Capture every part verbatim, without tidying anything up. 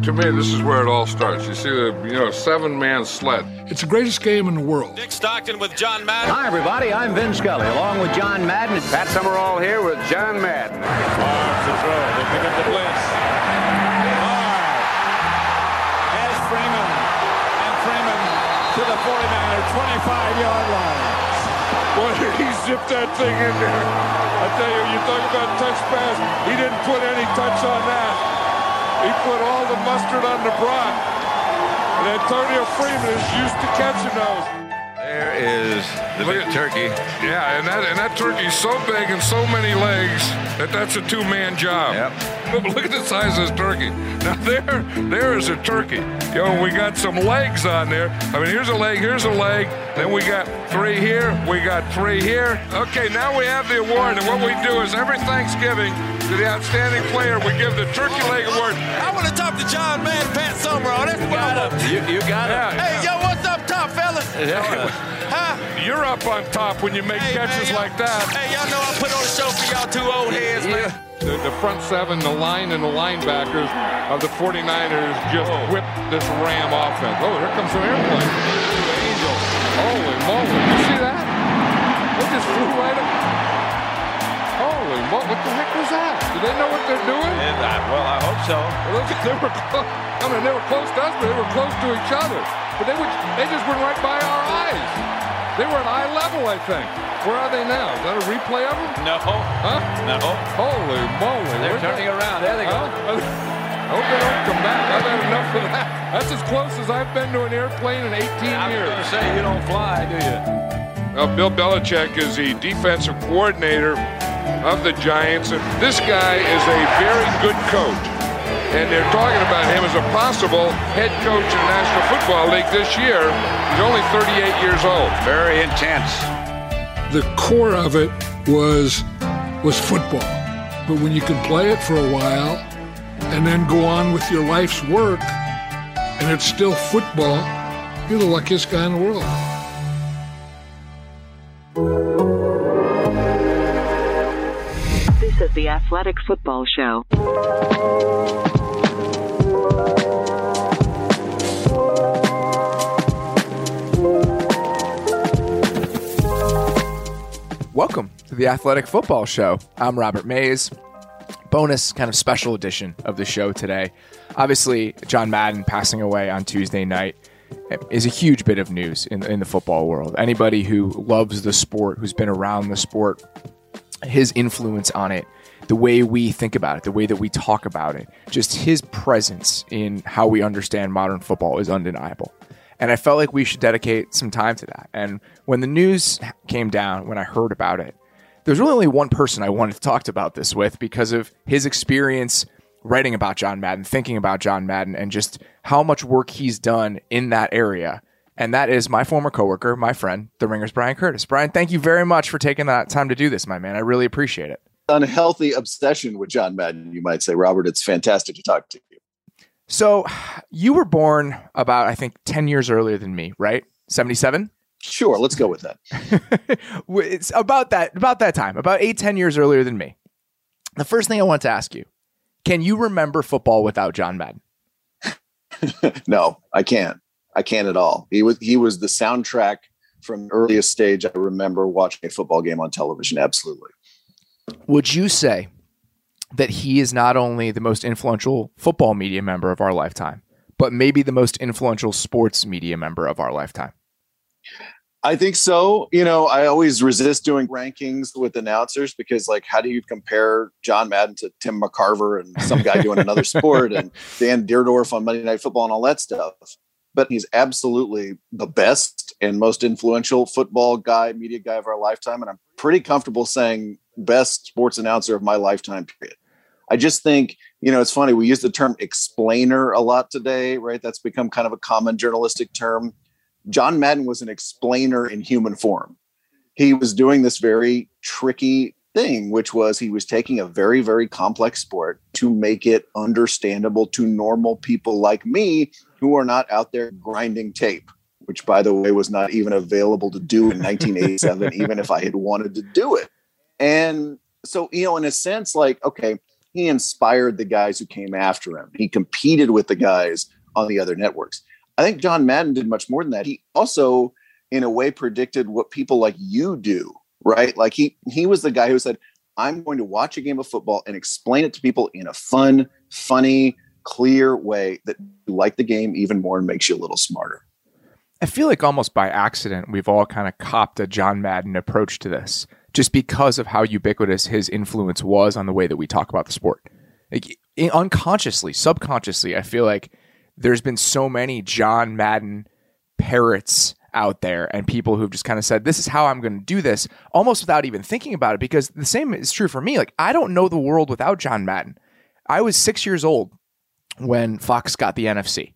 To me, this is where it all starts. You see the, you know, seven-man sled. It's the greatest game in the world. Dick Stockton with John Madden. Hi, everybody. I'm Vin Scully, along with John Madden. Pat Summerall here with John Madden. Barnes to throw. They pick up the blitz. Barnes has Freeman. And Freeman to the forty-niner, twenty-five-yard line. Boy, did he zip that thing in there. I tell you, you talk about touch pass. He didn't put any touch on that. He put all the mustard on the broth. And Antonio Freeman is used to catching those. There is the big turkey. Yeah, and that and that turkey's so big and so many legs that that's a two-man job. Yep. But look at the size of this turkey. Now there, there is a turkey. You know, we got some legs on there. I mean, here's a leg, here's a leg. Then we got three here. We got three here. Okay, now we have the award, and what we do is every Thanksgiving to the outstanding player, we give the turkey leg award. I want to talk to John Madden, Pat Summerall. That's what I want. You, you got it. Yeah. Hey, yo, what's up top, fellas? Yeah. Huh? You're up on top when you make Hey, catches man, like that. Hey, y'all know I put on a show for y'all two old heads, man. The, the front seven, the line, and the linebackers of the forty-niners just whipped this Ram offense. Oh, here comes some airplane. Angel. Holy moly. You see that? They just flew right up. Holy moly. What the heck was that? Do they know what they're doing? And, uh, well, I hope so. Well, they, they were close. I mean, they were close to us, but they were close to each other. But they, would, they just went right by our eyes. They were at eye level, I think. Where are they now? Is that a replay of them? No. Huh? No. Holy moly. They're Where's turning that? around. There they go. Huh? I hope they don't come back. I've had enough of that. That's as close as I've been to an airplane in eighteen I was years. going to say, you don't fly, do you? Well, Bill Belichick is the defensive coordinator of the Giants, and this guy is a very good coach. And they're talking about him as a possible head coach in the National Football League this year. He's only thirty-eight years old. Very intense. The core of it was was football. But when you can play it for a while and then go on with your life's work and it's still football, you're the luckiest guy in the world. This is the Athletic Football Show. Welcome to the Athletic Football Show. I'm Robert Mays. Bonus kind of special edition of the show today. Obviously, John Madden passing away on Tuesday night is a huge bit of news in, in the football world. Anybody who loves the sport, who's been around the sport, his influence on it, the way we think about it, the way that we talk about it, just his presence in how we understand modern football is undeniable. And I felt like we should dedicate some time to that. And when the news came down, when I heard about it, there's really only one person I wanted to talk about this with because of his experience writing about John Madden, thinking about John Madden, and just how much work he's done in that area. And that is my former coworker, my friend, the Ringer's Brian Curtis. Brian, thank you very much for taking that time to do this, my man. I really appreciate it. Unhealthy obsession with John Madden, you might say, Robert. It's fantastic to talk to you. So you were born about, I think, ten years earlier than me, right? seventy-seven? Sure, let's go with that. It's about that, about that time, about eight, ten years earlier than me. The first thing I want to ask you, can you remember football without John Madden? No, I can't. I can't at all. He was he was the soundtrack from the earliest stage. I remember watching a football game on television. Absolutely. Would you say that he is not only the most influential football media member of our lifetime, but maybe the most influential sports media member of our lifetime? I think so. You know, I always resist doing rankings with announcers because, like, how do you compare John Madden to Tim McCarver and some guy doing another sport and Dan Dierdorf on Monday Night Football and all that stuff? But he's absolutely the best and most influential football guy, media guy of our lifetime. And I'm pretty comfortable saying best sports announcer of my lifetime, period. I just think, you know, it's funny. We use the term explainer a lot today, right? That's become kind of a common journalistic term. John Madden was an explainer in human form. He was doing this very tricky thing, which was he was taking a very, very complex sport to make it understandable to normal people like me who are not out there grinding tape, which, by the way, was not even available to do in nineteen eighty-seven, even if I had wanted to do it. And so, you know, in a sense, like, okay, he inspired the guys who came after him. He competed with the guys on the other networks. I think John Madden did much more than that. He also, in a way, predicted what people like you do, right? Like he he was the guy who said, I'm going to watch a game of football and explain it to people in a fun, funny, clear way that you like the game even more and makes you a little smarter. I feel like almost by accident, we've all kind of copped a John Madden approach to this, just because of how ubiquitous his influence was on the way that we talk about the sport. Like, unconsciously, subconsciously, I feel like there's been so many John Madden parrots out there and people who've just kind of said, this is how I'm going to do this, almost without even thinking about it, because the same is true for me. Like, I don't know the world without John Madden. I was six years old when Fox got the N F C.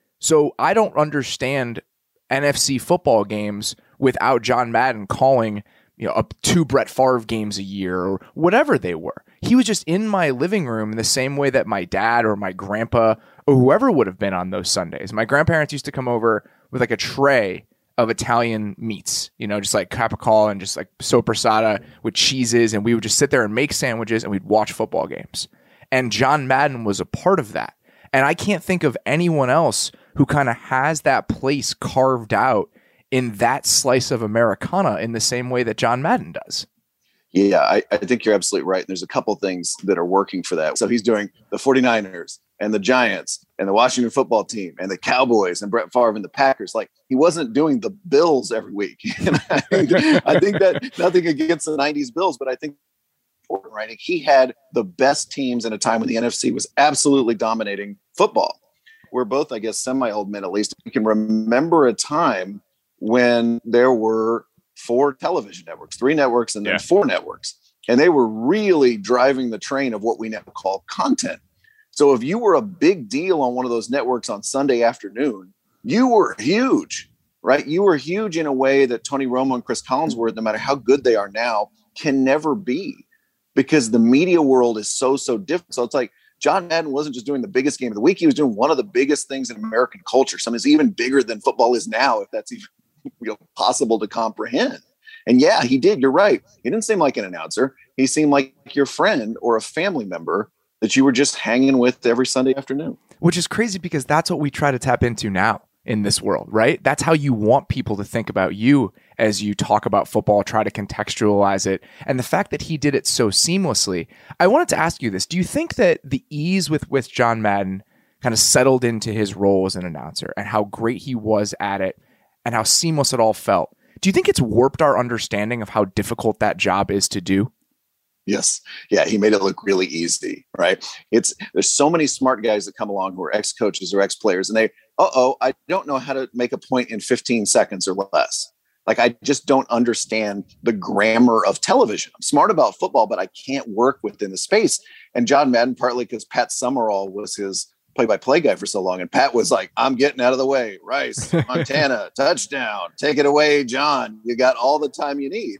So I don't understand N F C football games without John Madden calling, you know, up two Brett Favre games a year or whatever they were. He was just in my living room in the same way that my dad or my grandpa or whoever would have been on those Sundays. My grandparents used to come over with like a tray of Italian meats, you know, just like capicola and just like soppressata with cheeses. And we would just sit there and make sandwiches and we'd watch football games. And John Madden was a part of that. And I can't think of anyone else who kind of has that place carved out in that slice of Americana in the same way that John Madden does. Yeah, I, I think you're absolutely right. There's a couple things that are working for that. So he's doing the 49ers and the Giants and the Washington football team and the Cowboys and Brett Favre and the Packers. Like, he wasn't doing the Bills every week. And I, think, I think that nothing against the nineties Bills, but I think right, he had the best teams in a time when the N F C was absolutely dominating football. We're both, I guess, semi-old men at least. We can remember a time when there were four television networks, three networks, and then yeah. four networks. And they were really driving the train of what we now call content. So if you were a big deal on one of those networks on Sunday afternoon, you were huge, right? You were huge in a way that Tony Romo and Chris Collinsworth, no matter how good they are now, can never be, because the media world is so, so different. So it's like John Madden wasn't just doing the biggest game of the week. He was doing one of the biggest things in American culture. Something that's even bigger than football is now, if that's even you know, possible to comprehend. And yeah, he did. You're right. He didn't seem like an announcer. He seemed like your friend or a family member that you were just hanging with every Sunday afternoon. Which is crazy, because that's what we try to tap into now in this world, right? That's how you want people to think about you as you talk about football, try to contextualize it. And the fact that he did it so seamlessly, I wanted to ask you this. Do you think that the ease with which John Madden kind of settled into his role as an announcer and how great he was at it and how seamless it all felt, do you think it's warped our understanding of how difficult that job is to do? Yes. Yeah. He made it look really easy, right? It's there's so many smart guys that come along who are ex-coaches or ex-players, and they, uh-oh, I don't know how to make a point in fifteen seconds or less. Like, I just don't understand the grammar of television. I'm smart about football, but I can't work within the space. And John Madden, partly because Pat Summerall was his play-by-play guy for so long. And Pat was like, I'm getting out of the way. Rice, Montana, touchdown. Take it away, John. You got all the time you need.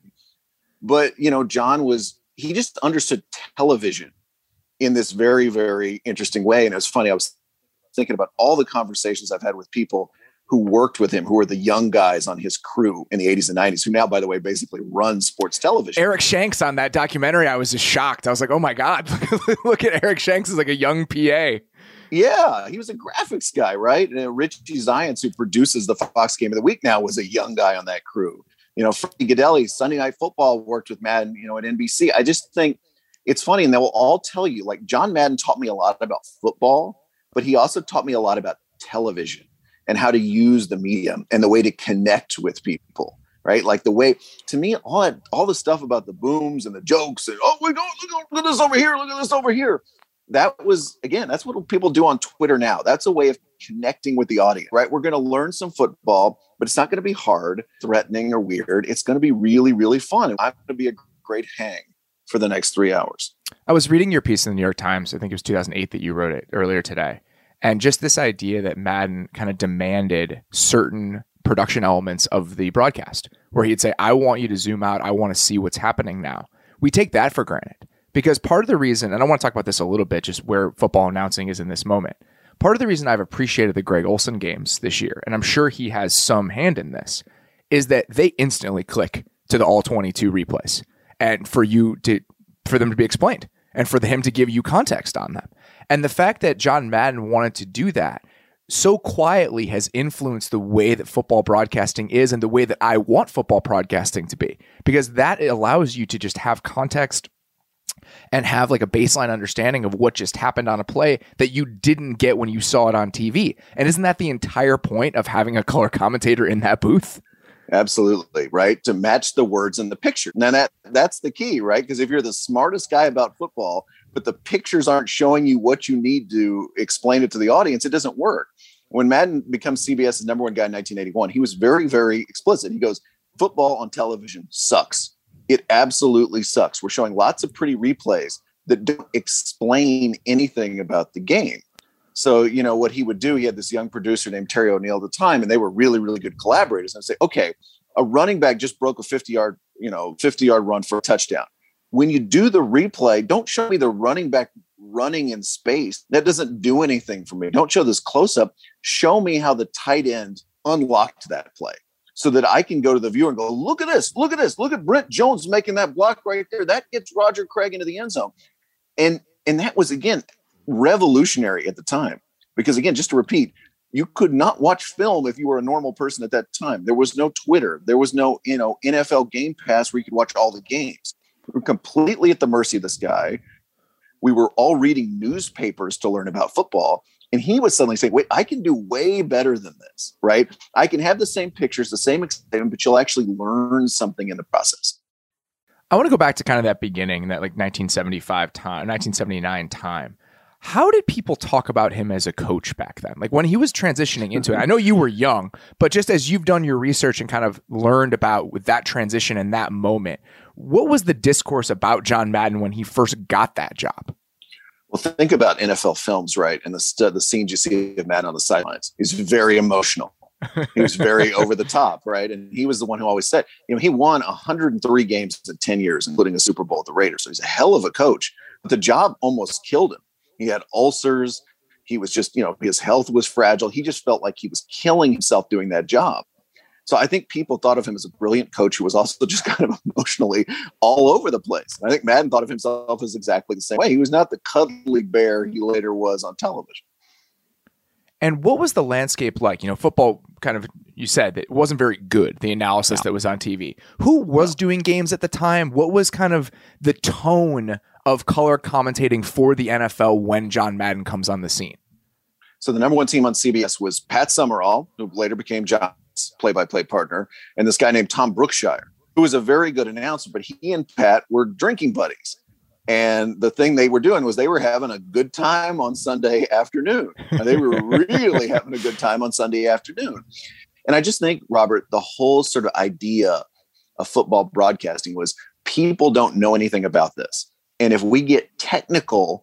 But, you know, John was, he just understood television in this very, very interesting way. And it was funny. I was thinking about all the conversations I've had with people who worked with him, who were the young guys on his crew in the eighties and nineties, who now, by the way, basically run sports television. Eric Shanks on that documentary, I was just shocked. I was like, oh my God, look at Eric Shanks as like a young P A. Yeah, he was a graphics guy, right? And Richie Zients, who produces the Fox Game of the Week now, was a young guy on that crew. You know, Freddie Godelli, Sunday Night Football, worked with Madden, you know, at N B C. I just think it's funny, and they will all tell you, like, John Madden taught me a lot about football, but he also taught me a lot about television and how to use the medium and the way to connect with people, right? Like the way, to me, all that, all the stuff about the booms and the jokes and, oh, we don't look, look at this over here, look at this over here. That was, again, that's what people do on Twitter now. That's a way of connecting with the audience, right? We're going to learn some football, but it's not going to be hard, threatening, or weird. It's going to be really, really fun. I'm going to be a great hang for the next three hours. I was reading your piece in the New York Times. I think it was two thousand eight that you wrote it earlier today. And just this idea that Madden kind of demanded certain production elements of the broadcast, where he'd say, I want you to zoom out. I want to see what's happening now. We take that for granted. Because part of the reason, and I want to talk about this a little bit, just where football announcing is in this moment. Part of the reason I've appreciated the Greg Olsen games this year, and I'm sure he has some hand in this, is that they instantly click to the all twenty-two replays, and for you to, for them to be explained. and for him to give you context on them. And the fact that John Madden wanted to do that so quietly has influenced the way that football broadcasting is and the way that I want football broadcasting to be, because that allows you to just have context and have like a baseline understanding of what just happened on a play that you didn't get when you saw it on T V. And isn't that the entire point of having a color commentator in that booth? Absolutely, right? To match the words in the picture. Now that that's the key, right? Because if you're the smartest guy about football, but the pictures aren't showing you what you need to explain it to the audience, it doesn't work. When Madden becomes CBS's number one guy in nineteen eighty-one, he was very, very explicit. He goes, football on television sucks. It absolutely sucks. We're showing lots of pretty replays that don't explain anything about the game. So, you know, what he would do, he had this young producer named Terry O'Neill at the time, and they were really, really good collaborators. And I'd say, okay, a running back just broke a fifty-yard, you know, fifty-yard run for a touchdown. When you do the replay, don't show me the running back running in space. That doesn't do anything for me. Don't show this close-up. Show me how the tight end unlocked that play so that I can go to the viewer and go, look at this, look at this, look at Brent Jones making that block right there. That gets Roger Craig into the end zone. And, and that was, again, revolutionary at the time. Because, again, just to repeat, you could not watch film if you were a normal person at that time. There was no Twitter. There was no, you know, N F L Game Pass where you could watch all the games. We were completely at the mercy of this guy. We were all reading newspapers to learn about football. And he was suddenly saying, wait, I can do way better than this, right? I can have the same pictures, the same excitement, but you'll actually learn something in the process. I want to go back to kind of that beginning, that like nineteen seventy-five time, nineteen seventy-nine time. How did people talk about him as a coach back then? Like when he was transitioning into it, I know you were young, but just as you've done your research and kind of learned about with that transition and that moment, what was the discourse about John Madden when he first got that job? Well, think about N F L films, right? And the st- the scenes you see of Madden on the sidelines. He's very emotional. He was very over the top, right? And he was the one who always said, you know, he won one hundred three games in ten years, including a Super Bowl with the Raiders. So he's a hell of a coach. But the job almost killed him. He had ulcers. He was just, you know, his health was fragile. He just felt like he was killing himself doing that job. So I think people thought of him as a brilliant coach who was also just kind of emotionally all over the place. I think Madden thought of himself as exactly the same way. He was not the cuddly bear he later was on television. And what was the landscape like? You know, football kind of, you said that it wasn't very good, the analysis no. that was on T V. Who was no. doing games at the time? What was kind of the tone of color commentating for the N F L when John Madden comes on the scene? So the number one team on C B S was Pat Summerall, who later became John's play-by-play partner, and this guy named Tom Brookshire, who was a very good announcer, but he and Pat were drinking buddies. And the thing they were doing was they were having a good time on Sunday afternoon. And they were really having a good time on Sunday afternoon. And I just think, Robert, the whole sort of idea of football broadcasting was people don't know anything about this. And if we get technical,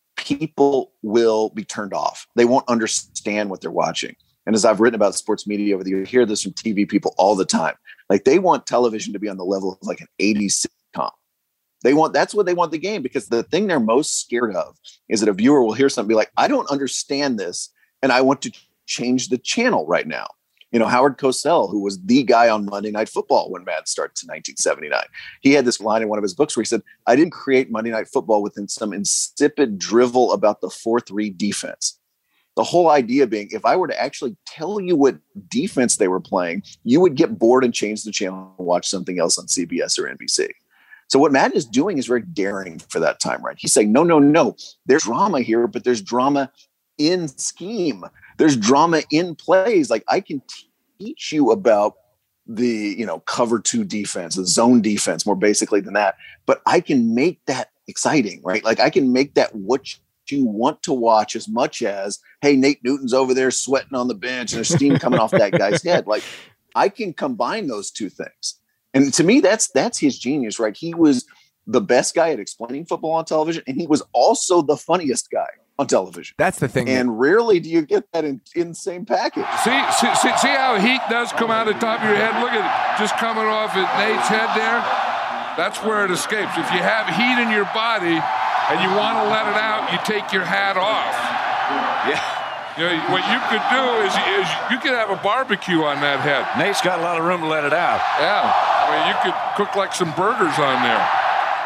people will be turned off. They won't understand what they're watching. And as I've written about sports media over the years, I hear this from T V people all the time. Like they want television to be on the level of like an eighties sitcom. They want, that's what they want the game, because the thing they're most scared of is that a viewer will hear something be like, I don't understand this, and I want to change the channel right now. You know, Howard Cosell, who was the guy on Monday Night Football when Madden starts in nineteen seventy-nine, he had this line in one of his books where he said, I didn't create Monday Night Football within some insipid drivel about the four three defense. The whole idea being, if I were to actually tell you what defense they were playing, you would get bored and change the channel and watch something else on C B S or N B C. So what Madden is doing is very daring for that time, right? He's saying, no, no, no, there's drama here, but there's drama in scheme. There's drama in plays. Like I can teach you about the, you know, cover two defense, the zone defense, more basically than that. But I can make that exciting, right? Like I can make that what you want to watch as much as, hey, Nate Newton's over there sweating on the bench and there's steam coming off that guy's head. Like I can combine those two things. And to me, that's that's his genius, right? He was the best guy at explaining football on television, and he was also the funniest guy on television. That's the thing. And rarely do you get that in, in the same package. See, see, see, see how heat does come out of the top of your head? Look at it, just coming off at Nate's head there. That's where it escapes. If you have heat in your body and you want to let it out, you take your hat off. Yeah. You know, what you could do is, is you could have a barbecue on that head. Nate's got a lot of room to let it out. Yeah. I mean, you could cook like some burgers on there.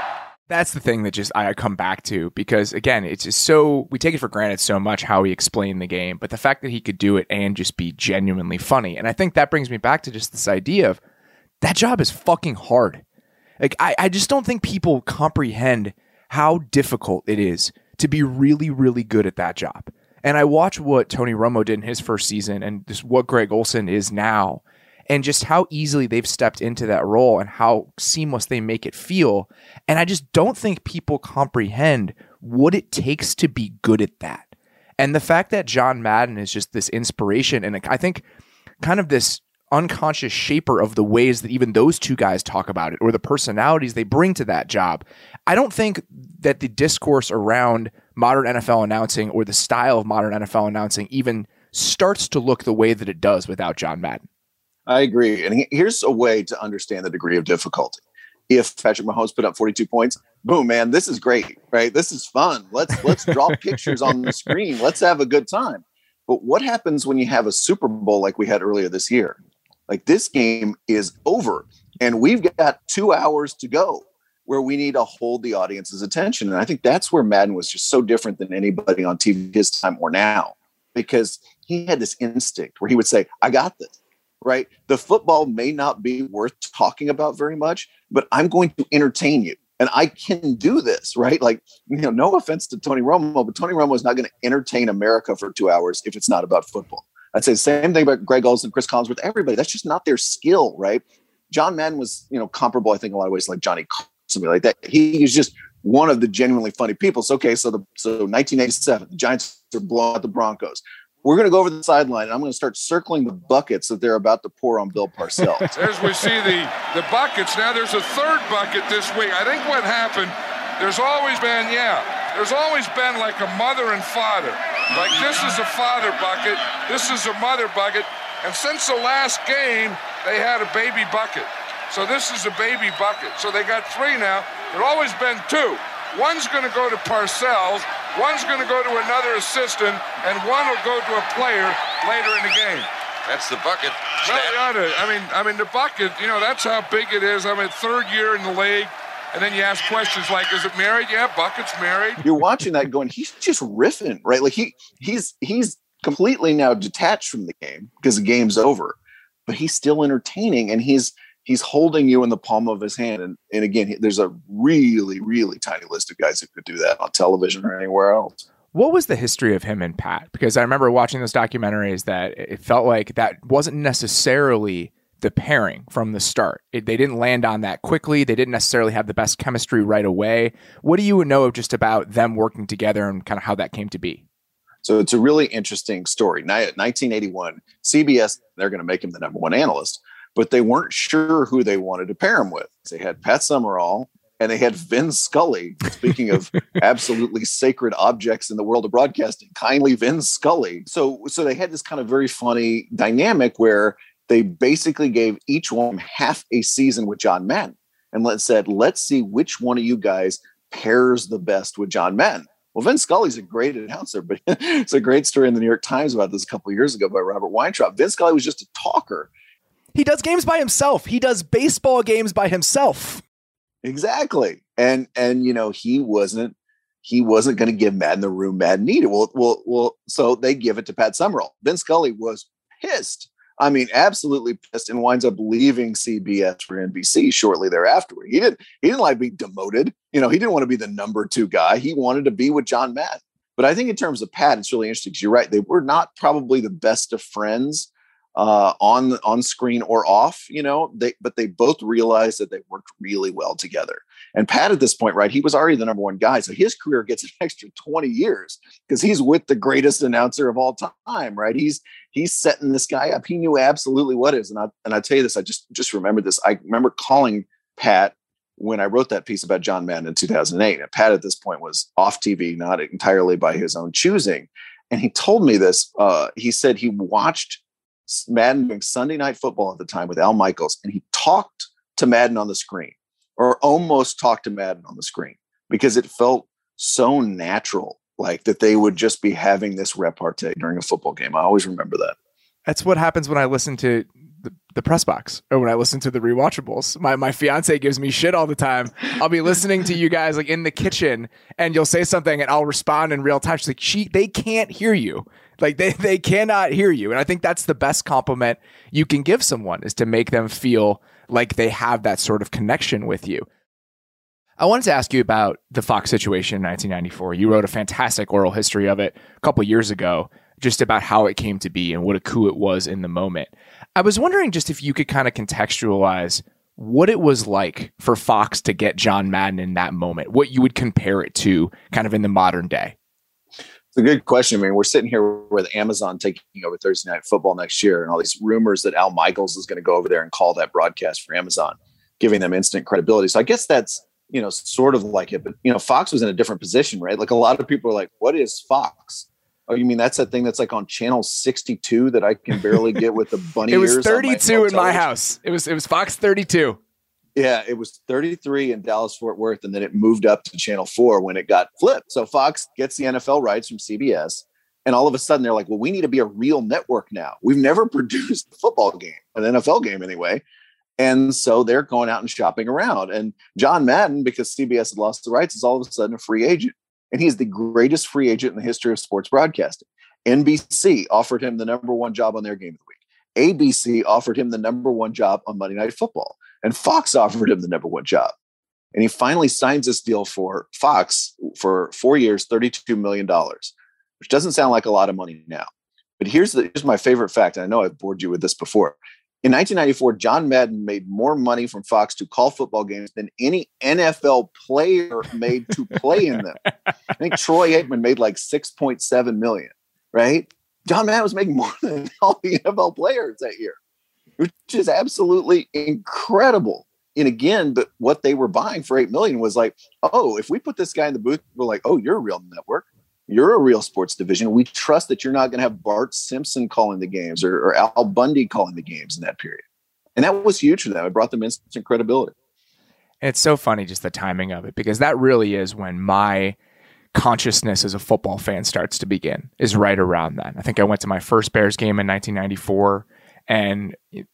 That's the thing that just I come back to, because again, it's just so, we take it for granted so much how he explained the game, but the fact that he could do it and just be genuinely funny. And I think that brings me back to just this idea of that job is fucking hard. Like, I, I just don't think people comprehend how difficult it is to be really, really good at that job. And I watch what Tony Romo did in his first season and just what Greg Olsen is now, and just how easily they've stepped into that role and how seamless they make it feel. And I just don't think people comprehend what it takes to be good at that. And the fact that John Madden is just this inspiration, and I think kind of this unconscious shaper of the ways that even those two guys talk about it, or the personalities they bring to that job. I don't think that the discourse around modern N F L announcing or the style of modern N F L announcing even starts to look the way that it does without John Madden. I agree. And here's a way to understand the degree of difficulty. If Patrick Mahomes put up forty-two points, boom, man, this is great, right? This is fun. Let's let's draw pictures on the screen. Let's have a good time. But what happens when you have a Super Bowl like we had earlier this year? Like, this game is over and we've got two hours to go where we need to hold the audience's attention. And I think that's where Madden was just so different than anybody on T V his time or now, because he had this instinct where he would say, I got this. Right. The football may not be worth talking about very much, but I'm going to entertain you. And I can do this. Right. Like, you know, no offense to Tony Romo, but Tony Romo is not going to entertain America for two hours if it's not about football. I'd say the same thing about Greg Olsen, Chris Collinsworth, everybody. That's just not their skill. Right. John Madden was, you know, comparable, I think, in a lot of ways, like Johnny, something like that. He is just one of the genuinely funny people. So, okay. So the, so nineteen eighty-seven, the Giants are blowing out the Broncos. We're going to go over the sideline, and I'm going to start circling the buckets that they're about to pour on Bill Parcells. As we see the, the buckets, now there's a third bucket this week. I think what happened, there's always been, yeah, there's always been like a mother and father. Like, this is a father bucket, this is a mother bucket, and since the last game, they had a baby bucket. So this is a baby bucket. So they got three now. There's always been two. One's going to go to Parcells, one's going to go to another assistant, and one will go to a player later in the game. That's the bucket. Well, yeah, I mean, I mean, the bucket, you know, that's how big it is. I mean, third year in the league, and then you ask questions like, is it married? Yeah, bucket's married. You're watching that going, he's just riffing, right? Like, he he's he's completely now detached from the game because the game's over, but he's still entertaining, and he's He's holding you in the palm of his hand. And, and again, there's a really, really tiny list of guys who could do that on television or anywhere else. What was the history of him and Pat? Because I remember watching those documentaries that it felt like that wasn't necessarily the pairing from the start. It, they didn't land on that quickly. They didn't necessarily have the best chemistry right away. What do you know just about them working together and kind of how that came to be? So it's a really interesting story. nineteen eighty-one, C B S, they're going to make him the number one analyst, but they weren't sure who they wanted to pair him with. They had Pat Summerall and they had Vin Scully. Speaking of absolutely sacred objects in the world of broadcasting, kindly Vin Scully. So, so they had this kind of very funny dynamic where they basically gave each one half a season with John Madden and let said, let's see which one of you guys pairs the best with John Madden. Well, Vin Scully's a great announcer, but it's a great story in the New York Times about this a couple of years ago by Robert Weintraub. Vin Scully was just a talker. He does games by himself. He does baseball games by himself. Exactly. And, and, you know, he wasn't, he wasn't going to give Madden the room Madden needed. Well, well, well, so they give it to Pat Summerall. Vin Scully was pissed. I mean, absolutely pissed, and winds up leaving C B S for N B C shortly thereafter. He didn't, he didn't like being demoted. You know, he didn't want to be the number two guy. He wanted to be with John Madden. But I think in terms of Pat, it's really interesting because you're right. They were not probably the best of friends uh, on, on screen or off, you know, they, but they both realized that they worked really well together. And Pat at this point, right, he was already the number one guy. So his career gets an extra twenty years because he's with the greatest announcer of all time, right? He's, he's setting this guy up. He knew absolutely what it is. And I, and I tell you this, I just, just remembered this. I remember calling Pat when I wrote that piece about John Madden in two thousand eight. And Pat at this point was off T V, not entirely by his own choosing. And he told me this, uh, he said he watched Madden doing Sunday Night Football at the time with Al Michaels, and he talked to Madden on the screen, or almost talked to Madden on the screen, because it felt so natural, like that they would just be having this repartee during a football game. I always remember that. That's what happens when I listen to the, the press box or when I listen to the rewatchables. My my fiance gives me shit all the time. I'll be listening to you guys like in the kitchen and you'll say something and I'll respond in real time. She's like, she, they can't hear you. Like they, they cannot hear you. And I think that's the best compliment you can give someone is to make them feel like they have that sort of connection with you. I wanted to ask you about the Fox situation in nineteen ninety-four. You wrote a fantastic oral history of it a couple years ago, just about how it came to be and what a coup it was in the moment. I was wondering just if you could kind of contextualize what it was like for Fox to get John Madden in that moment, what you would compare it to kind of in the modern day. It's a good question. I mean, we're sitting here with Amazon taking over Thursday Night Football next year and all these rumors that Al Michaels is going to go over there and call that broadcast for Amazon, giving them instant credibility. So I guess that's, you know, sort of like it, but you know, Fox was in a different position, right? Like a lot of people are like, what is Fox? Oh, you mean that's that thing that's like on channel sixty-two that I can barely get with the bunny ears? It was thirty-two in my house. It was, it was Fox thirty-two. Yeah, it was thirty-three in Dallas, Fort Worth. And then it moved up to channel four when it got flipped. So Fox gets the N F L rights from C B S. And all of a sudden they're like, well, we need to be a real network now. We've never produced a football game, an N F L game anyway. And so they're going out and shopping around. And John Madden, because C B S had lost the rights, is all of a sudden a free agent. And he's the greatest free agent in the history of sports broadcasting. N B C offered him the number one job on their game of the week. A B C offered him the number one job on Monday Night Football. And Fox offered him the number one job. And he finally signs this deal for Fox for four years, thirty-two million dollars, which doesn't sound like a lot of money now. But here's, the, here's my favorite fact. And I know I've bored you with this before. In nineteen ninety-four, John Madden made more money from Fox to call football games than any N F L player made to play in them. I think Troy Aikman made like six point seven million, right? John Madden was making more than all the N F L players that year, which is absolutely incredible. And again, but what they were buying for eight million was like, oh, if we put this guy in the booth, we're like, oh, you're a real network. You're a real sports division. We trust that you're not going to have Bart Simpson calling the games or, or Al Bundy calling the games in that period. And that was huge for them. It brought them instant credibility. And it's so funny, just the timing of it, because that really is when my consciousness as a football fan starts to begin, is right around then. I think I went to my first Bears game in nineteen ninety-four, and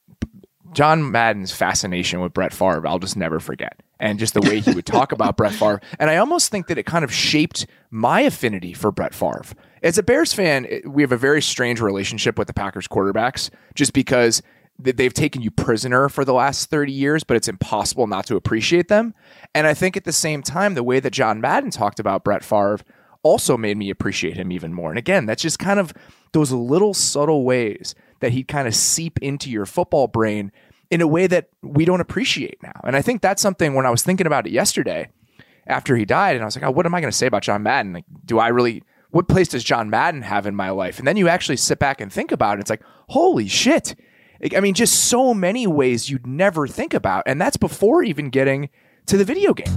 John Madden's fascination with Brett Favre, I'll just never forget. And just the way he would talk about Brett Favre. And I almost think that it kind of shaped my affinity for Brett Favre. As a Bears fan, we have a very strange relationship with the Packers quarterbacks, just because they've taken you prisoner for the last thirty years, but it's impossible not to appreciate them. And I think at the same time, the way that John Madden talked about Brett Favre also made me appreciate him even more. And again, that's just kind of those little subtle ways that he'd kind of seep into your football brain in a way that we don't appreciate now. And I think that's something when I was thinking about it yesterday after he died, and I was like, oh, what am I going to say about John Madden? Like, do I really, what place does John Madden have in my life? And then you actually sit back and think about it. It's like, holy shit. I mean, just so many ways you'd never think about. And that's before even getting to the video game.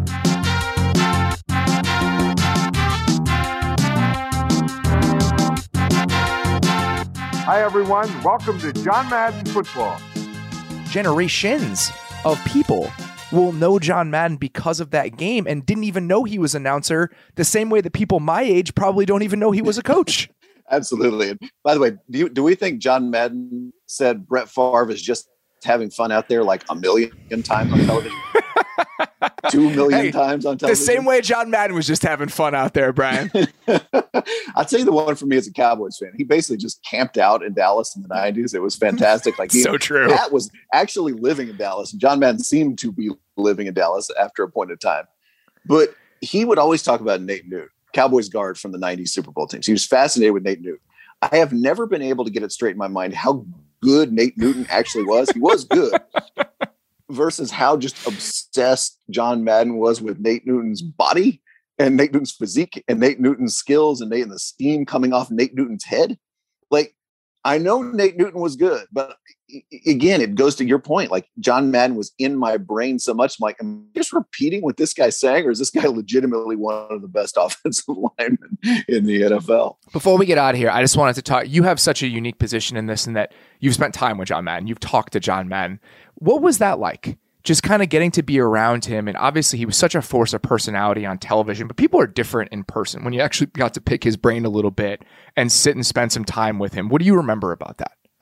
Hi, everyone. Welcome to John Madden Football. Generations of people will know John Madden because of that game and didn't even know he was an announcer, the same way that people my age probably don't even know he was a coach. Absolutely. And by the way, do you, do we think John Madden said Brett Favre is just having fun out there like a million times on television? Two million hey, times on television? The same way John Madden was just having fun out there, Brian. I'll tell you the one for me as a Cowboys fan. He basically just camped out in Dallas in the nineties. It was fantastic. Like he, so true. That was actually living in Dallas. And John Madden seemed to be living in Dallas after a point in time. But he would always talk about Nate Newton, Cowboys guard from the nineties Super Bowl teams. He was fascinated with Nate Newton. I have never been able to get it straight in my mind how good Nate Newton actually was. He was good. Versus how just obsessed John Madden was with Nate Newton's body and Nate Newton's physique and Nate Newton's skills and, Nate, and the steam coming off Nate Newton's head. Like, I know Nate Newton was good, but again, it goes to your point. Like, John Madden was in my brain so much. I'm like, am I just repeating what this guy's saying, or is this guy legitimately one of the best offensive linemen in the N F L? Before we get out of here, I just wanted to talk. You have such a unique position in this, in that you've spent time with John Madden. You've talked to John Madden. What was that like? Just kind of getting to be around him. And obviously he was such a force of personality on television, but people are different in person. When you actually got to pick his brain a little bit and sit and spend some time with him, what do you remember about that?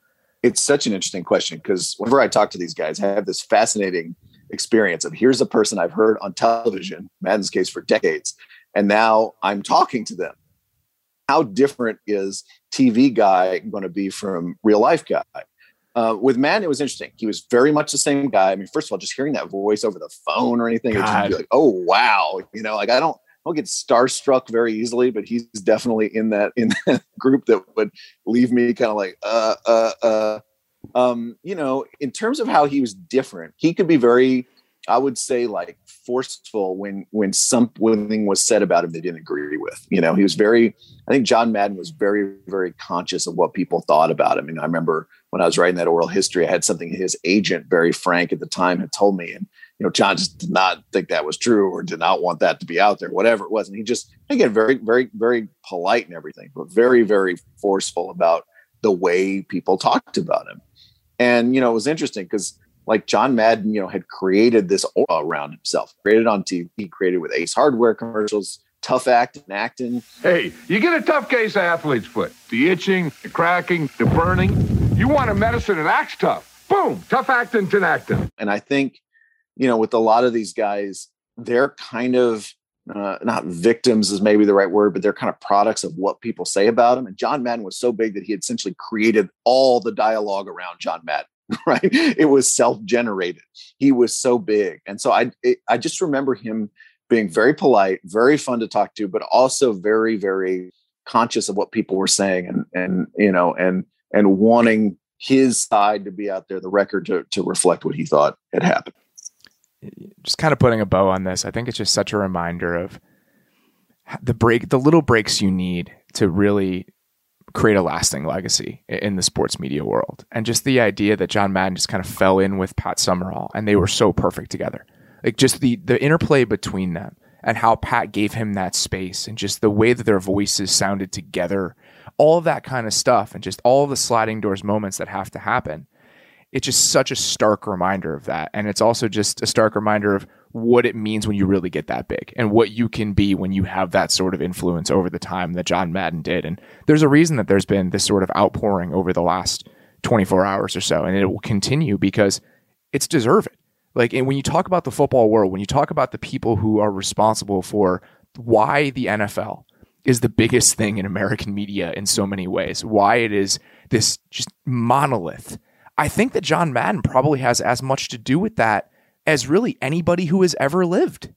It's such an interesting question because whenever I talk to these guys, I have this fascinating experience of here's a person I've heard on television, Madden's case for decades, and now I'm talking to them. How different is T V guy going to be from real life guy? Uh, with Madden, it was interesting. He was very much the same guy. I mean, first of all, just hearing that voice over the phone or anything, it'd just be like, oh, wow. You know, like I don't, I don't get starstruck very easily, but he's definitely in that, in that group that would leave me kind of like, uh, uh, uh, um, you know, in terms of how he was different, he could be very, I would say like forceful when, when something was said about him they didn't agree with. You know, he was very, I think John Madden was very, very conscious of what people thought about him. And I remember when I was writing that oral history, I had something his agent, Barry Frank at the time, had told me. And, you know, John just did not think that was true or did not want that to be out there, whatever it was. And he just, again, very, very, very polite and everything, but very, very forceful about the way people talked about him. And, you know, it was interesting because like John Madden, you know, had created this aura around himself, created on T V, created with Ace Hardware commercials, tough acting, acting. Hey, you get a tough case of athlete's foot. The itching, the cracking, the burning. You want a medicine that acts tough. Boom, tough acting, Tinactin. And I think, you know, with a lot of these guys, they're kind of uh, not victims is maybe the right word, but they're kind of products of what people say about them. And John Madden was so big that he essentially created all the dialogue around John Madden. Right. It was self-generated. He was so big. And so I, it, I just remember him being very polite, very fun to talk to, but also very, very conscious of what people were saying and, and, you know, and, and wanting his side to be out there, the record to, to reflect what he thought had happened. Just kind of putting a bow on this. I think it's just such a reminder of the break, the little breaks you need to really create a lasting legacy in the sports media world. And just the idea that John Madden just kind of fell in with Pat Summerall and they were so perfect together. Like just the, the interplay between them and how Pat gave him that space and just the way that their voices sounded together, all of that kind of stuff and just all of the sliding doors moments that have to happen. It's just such a stark reminder of that. And it's also just a stark reminder of what it means when you really get that big and what you can be when you have that sort of influence over the time that John Madden did. And there's a reason that there's been this sort of outpouring over the last twenty-four hours or so. And it will continue because it's deserved. Like, and when you talk about the football world, when you talk about the people who are responsible for why the N F L is the biggest thing in American media in so many ways, why it is this just monolith, I think that John Madden probably has as much to do with that as really anybody who has ever lived.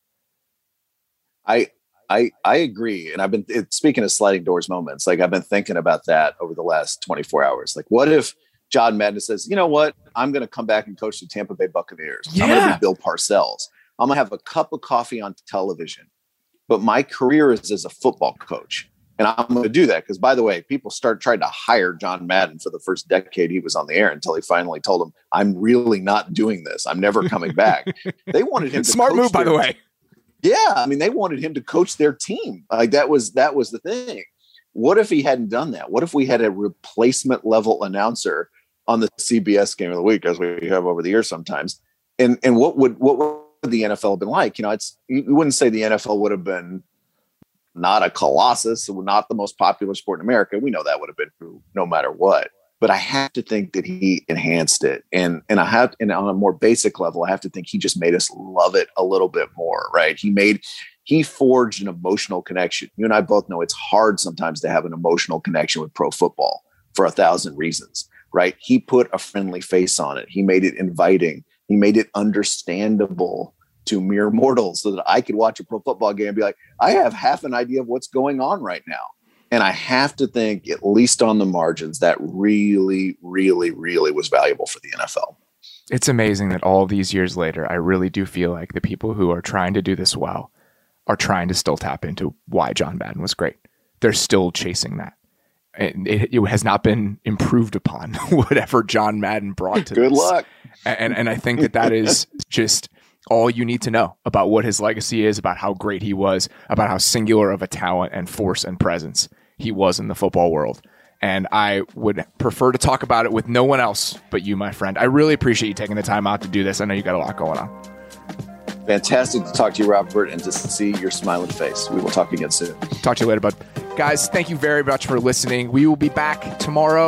I I I agree. And I've been it, speaking of sliding doors moments, like I've been thinking about that over the last twenty-four hours. Like what if John Madden says, you know what, I'm going to come back and coach the Tampa Bay Buccaneers. Yeah. I'm going to be Bill Parcells. I'm going to have a cup of coffee on television, but my career is as a football coach. And I'm going to do that because, by the way, people start trying to hire John Madden for the first decade he was on the air until he finally told them, I'm really not doing this. I'm never coming back. They wanted him to Smart move, by the way. Yeah. I mean, they wanted him to coach their team. Like that was that was the thing. What if he hadn't done that? What if we had a replacement level announcer on the C B S game of the week, as we have over the years sometimes? And and what would what would the N F L have been like? You know, it's you wouldn't say the N F L would have been not a colossus, not the most popular sport in America. We know that would have been true no matter what. But I have to think that he enhanced it. And and I have, and on a more basic level, I have to think he just made us love it a little bit more, right? He made, he forged an emotional connection. You and I both know it's hard sometimes to have an emotional connection with pro football for a thousand reasons, right? He put a friendly face on it. He made it inviting. He made it understandable to mere mortals so that I could watch a pro football game and be like, I have half an idea of what's going on right now. And I have to think, at least on the margins, that really, really, really was valuable for the N F L. It's amazing that all these years later, I really do feel like the people who are trying to do this well are trying to still tap into why John Madden was great. They're still chasing that. And it, it has not been improved upon, whatever John Madden brought to Good this. luck. And, and I think that that is just all you need to know about what his legacy is, about how great he was, about how singular of a talent and force and presence he was in the football world. And I would prefer to talk about it with no one else but you, my friend. I really appreciate you taking the time out to do this. I know you got a lot going on. Fantastic to talk to you, Robert, and to see your smiling face. We will talk again soon. Talk to you later, bud. Guys, thank you very much for listening. We will be back tomorrow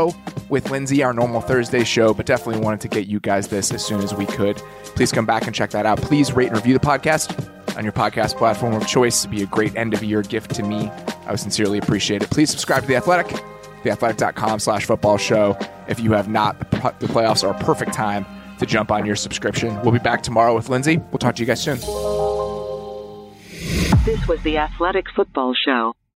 with Lindsay, our normal Thursday show, but definitely wanted to get you guys this as soon as we could. Please come back and check that out. Please rate and review the podcast on your podcast platform of choice. It'd be a great end-of-year gift to me. I would sincerely appreciate it. Please subscribe to The Athletic, theathletic.com slash football show. If you have not, the playoffs are a perfect time to jump on your subscription. We'll be back tomorrow with Lindsay. We'll talk to you guys soon. This was The Athletic Football Show.